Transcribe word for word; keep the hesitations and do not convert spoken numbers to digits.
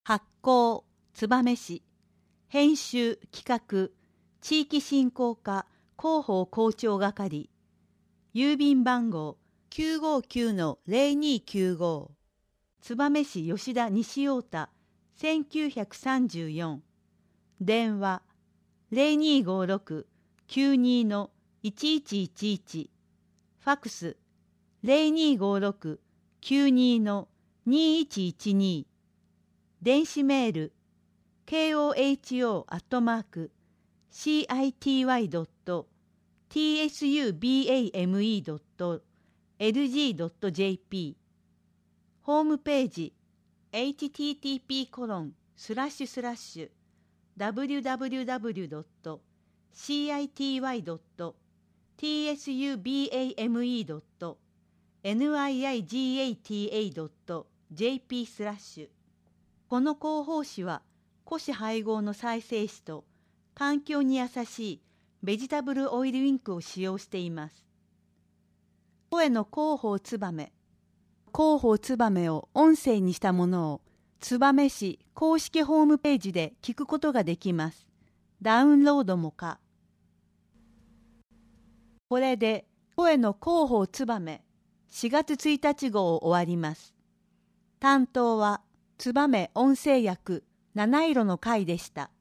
発行燕市、編集企画地域振興課広報広聴係、郵便番号 きゅうごきゅうのぜろにきゅうご、燕市吉田西太田せんきゅうひゃくさんじゅうよん、電話 ぜろにごろくきゅうにのいちいちいちいち、ファクス ぜろにごろくきゅうにのにいちいちに、電子メール ケーオーエイチオー アットマーク シーアイティーワイ ドット ティーエスユービーエーエムイー ドット エルジー ドット ジェーピー、 ホームページ エイチティーティーピーコロンスラッシュスラッシュダブリュダブリュダブリュドットシーアイティーワイドットティーエスユービーエーエムイー ドットエヌアイアイジーエーティーエー ドット ジェーピー スラッシュ。この広報誌は古紙配合の再生紙と環境に優しいベジタブルオイルインクを使用しています。声の広報つばめ、広報つばめを音声にしたものを燕市公式ホームページで聞くことができます。ダウンロードも可。これで声の広報つばめしがつついたち号を終わります。担当は燕音声役七色の会でした。